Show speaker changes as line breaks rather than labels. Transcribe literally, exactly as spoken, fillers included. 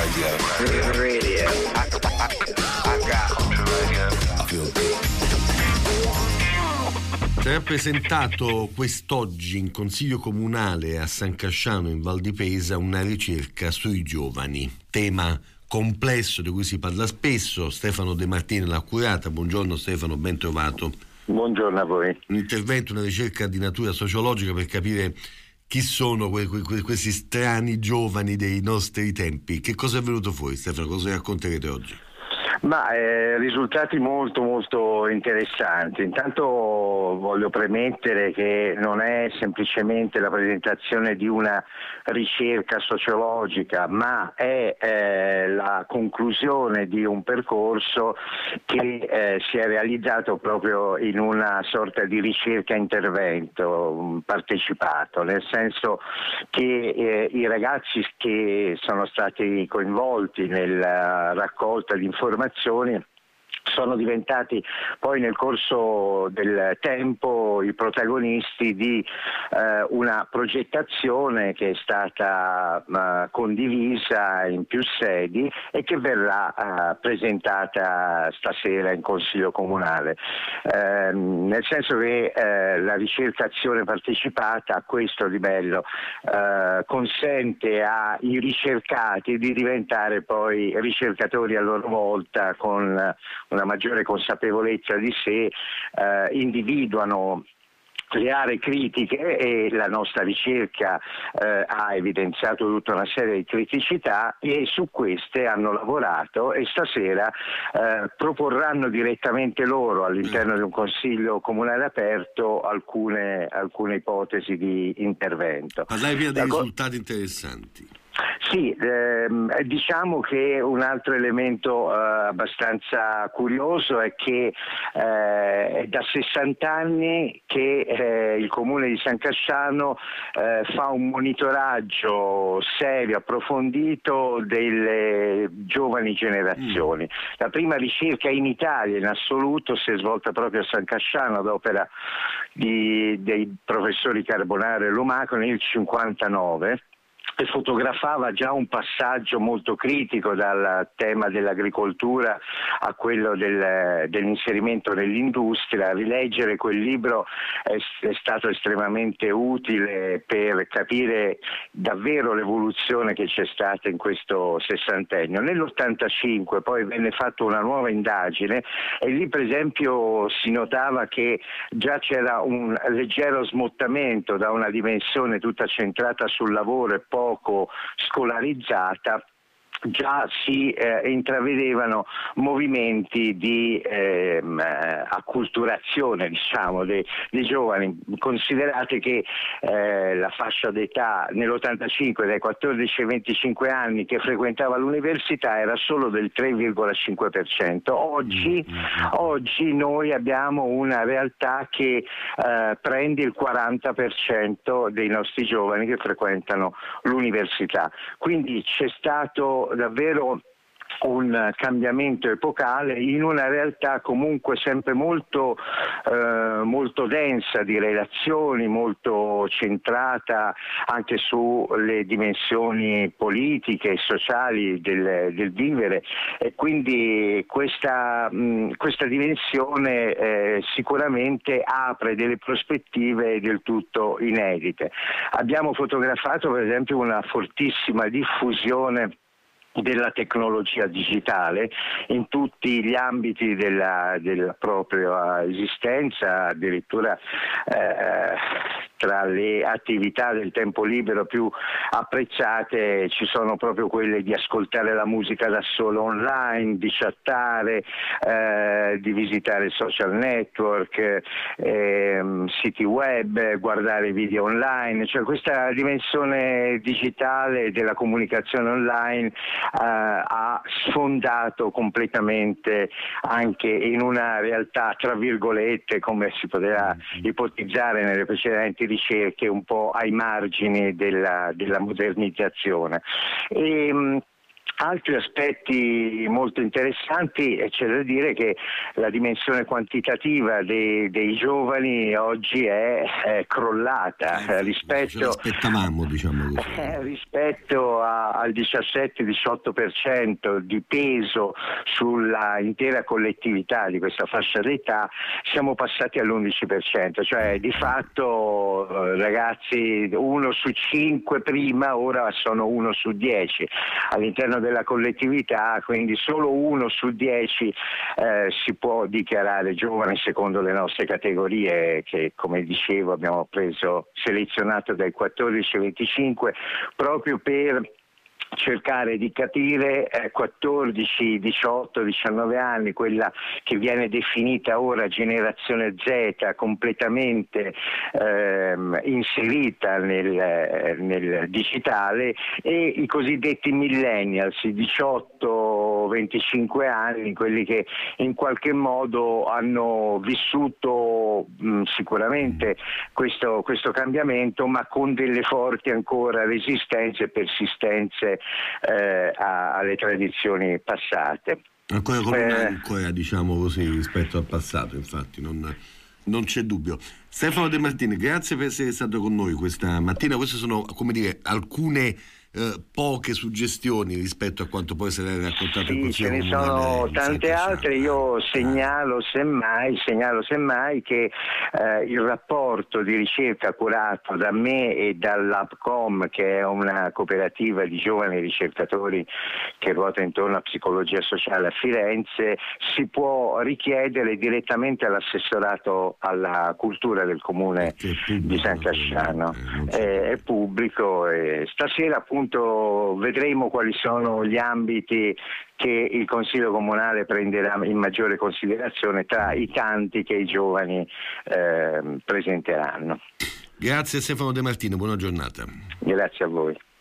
Radio. Radio. I, I, I got Radio. I feel good. Si è presentato quest'oggi in Consiglio Comunale a San Casciano in Val di Pesa una ricerca sui giovani, tema complesso di cui si parla spesso. Stefano De Martini l'ha curata. Buongiorno Stefano, ben trovato.
Buongiorno a voi.
Un intervento, una ricerca di natura sociologica per capire chi sono que- que- questi strani giovani dei nostri tempi. Che cosa è venuto fuori, Stefano? Cosa racconterete oggi?
Ma eh, risultati molto molto interessanti. Intanto voglio premettere che non è semplicemente la presentazione di una ricerca sociologica, ma è eh, la conclusione di un percorso che eh, si è realizzato proprio in una sorta di ricerca-intervento partecipato, nel senso che eh, i ragazzi che sono stati coinvolti nella raccolta di informazioni sono diventati poi nel corso del tempo i protagonisti di eh, una progettazione che è stata eh, condivisa in più sedi e che verrà eh, presentata stasera in Consiglio Comunale, eh, nel senso che eh, la ricercazione partecipata a questo livello eh, consente ai ricercati di diventare poi ricercatori a loro volta con una maggiore consapevolezza di sé, eh, individuano le aree critiche e la nostra ricerca eh, ha evidenziato tutta una serie di criticità e su queste hanno lavorato e stasera eh, proporranno direttamente loro all'interno di un consiglio comunale aperto alcune, alcune ipotesi di intervento.
Parlai via dei risultati interessanti.
Sì, ehm, diciamo che un altro elemento eh, abbastanza curioso è che eh, è da sessanta anni che eh, il Comune di San Casciano eh, fa un monitoraggio serio, approfondito delle giovani generazioni. Mm. La prima ricerca in Italia in assoluto si è svolta proprio a San Casciano ad opera di, dei professori Carbonaro e Lumaco nel cinquantanove. E fotografava già un passaggio molto critico dal tema dell'agricoltura a quello del, dell'inserimento nell'industria. Rileggere quel libro è, è stato estremamente utile per capire davvero l'evoluzione che c'è stata in questo sessantennio. Nell'ottantacinque poi venne fatta una nuova indagine e lì per esempio si notava che già c'era un leggero smottamento da una dimensione tutta centrata sul lavoro e poi poco scolarizzata. Già si eh, intravedevano movimenti di eh, acculturazione, diciamo, dei, dei giovani. Considerate che eh, la fascia d'età nell'ottantacinque dai quattordici ai venticinque anni che frequentava l'università era solo del tre virgola cinque per cento. Oggi, oggi noi abbiamo una realtà che eh, prende il quaranta per cento dei nostri giovani che frequentano l'università. Quindi c'è stato davvero un cambiamento epocale in una realtà comunque sempre molto, eh, molto densa di relazioni, molto centrata anche sulle dimensioni politiche e sociali del, del vivere, e quindi questa, mh, questa dimensione eh, sicuramente apre delle prospettive del tutto inedite. Abbiamo fotografato per esempio una fortissima diffusione della tecnologia digitale in tutti gli ambiti della, della propria esistenza, addirittura eh, tra le attività del tempo libero più apprezzate ci sono proprio quelle di ascoltare la musica da solo online, di chattare, eh, di visitare social network, eh, siti web, guardare video online, cioè questa dimensione digitale della comunicazione online Uh, ha sfondato completamente anche in una realtà tra virgolette, come si poteva ipotizzare nelle precedenti ricerche, un po' ai margini della, della modernizzazione. E, Altri aspetti molto interessanti, e c'è da dire che la dimensione quantitativa dei, dei giovani oggi è, è crollata
eh,
rispetto,
ce l'aspettavamo, diciamo così.
Eh, rispetto a, al diciassette diciotto per cento di peso sulla intera collettività di questa fascia d'età, siamo passati all'undici per cento, cioè di fatto eh, ragazzi uno su cinque prima, ora sono uno su dieci all'interno della collettività, quindi solo uno su dieci eh, si può dichiarare giovane secondo le nostre categorie che, come dicevo, abbiamo preso selezionato dai quattordici ai venticinque proprio per cercare di capire eh, quattordici, diciotto, diciannove anni, quella che viene definita ora generazione Z, completamente ehm, inserita nel, nel digitale, e i cosiddetti millennials, i diciotto venticinque anni, quelli che in qualche modo hanno vissuto mh, sicuramente questo, questo cambiamento, ma con delle forti ancora resistenze e persistenze Eh, a, alle tradizioni passate.
Ancora con
eh,
un'ancora, diciamo così, rispetto al passato, infatti, non, non c'è dubbio. Stefano De Martini, grazie per essere stato con noi questa mattina. Queste sono, come dire, alcune eh, poche suggestioni rispetto a quanto poi sarà raccontato
sì,
in Consiglio
ce ne
Comunale
sono tante altre. Io segnalo semmai, segnalo semmai che eh, il rapporto di ricerca curato da me e dall'Apcom, che è una cooperativa di giovani ricercatori che ruota intorno a psicologia sociale a Firenze, si può richiedere direttamente all'assessorato alla cultura del comune di San Casciano. È, è pubblico e stasera appunto vedremo quali sono gli ambiti che il Consiglio Comunale prenderà in maggiore considerazione tra i tanti che i giovani eh, presenteranno.
Grazie Stefano De Martino, buona giornata.
Grazie a voi.